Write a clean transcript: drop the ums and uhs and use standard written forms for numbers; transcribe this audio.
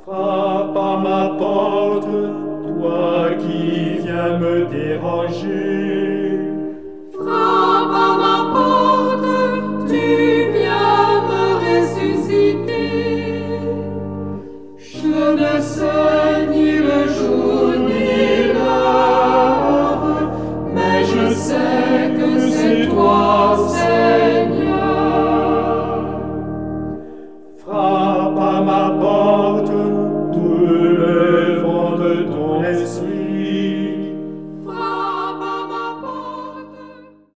Frappe à ma porte, toi qui viens me déranger. Frappe à ma porte, tu viens me ressusciter.